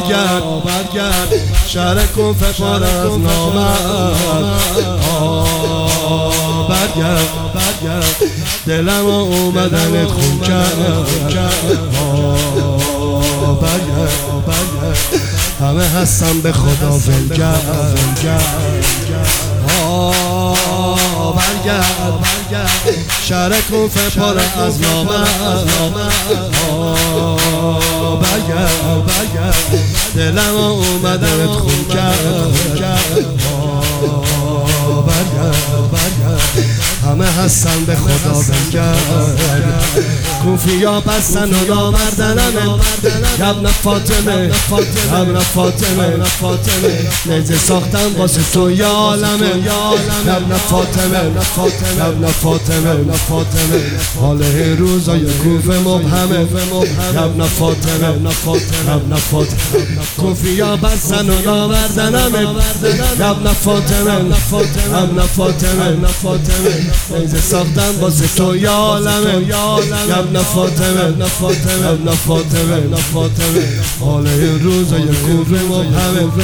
برگرد شهر کوفه پر از نامرد برگرد دلم اومدنت خون کرد برگرد همه هستم به خدا ولگرد برگرد شهر کوفه پر از نامرد برگرد دلم اومدنت خون کرد برگرد همه هستن به خدا بگرد کوفیا بستن و نامردنمه ابن فاطمه نیزه ساختم واسه تو یا عالمه ابن فاطمه حال این روزای کوفه مبهمه ابن فاطمه کوفیا بستن و نامردنمه ابن فاطمه نیزه ساختم واسه تو یا عالمه ابن فاطمه حال این روزای کوفه مبهمه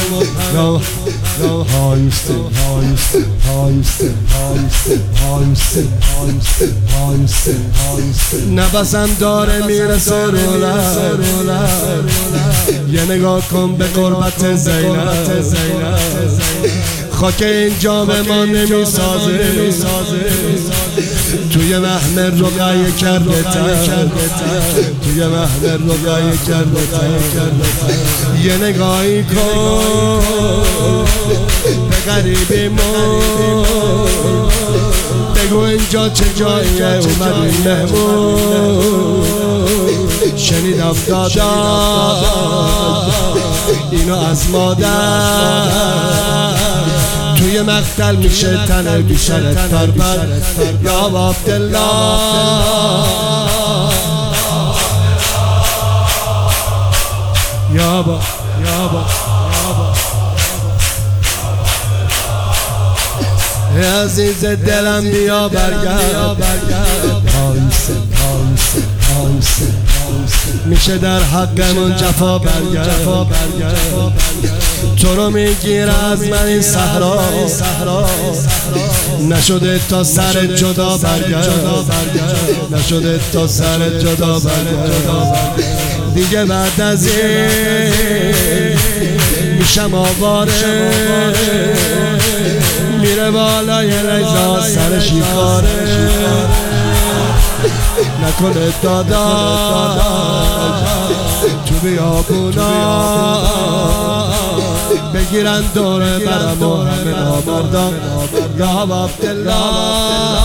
نفسم داره میرسه روله یه نگاه کن به قربت زینب خاک این جام ما نمیسازه توی محمل رقیه کرده یه نگاهی کن به غریبی ما بگو اینجا چه جاییه اومدی مهمون شنیدم دادا اینو از مادر توی مقتل میشه تنه بیشرت پربر یا عبدالله یا با عزیز دلم بیا برگرد میشه در حقمون جفا برگرد تو رو میگیره از من این صحرا نشده تا سر جدا برگرد دیگه بعد از این میشم آواره میره بالای رضا سر شکاره نکنه دادا تو بیابونا بگیرن دوره برم و همه نامردان یا عبدالله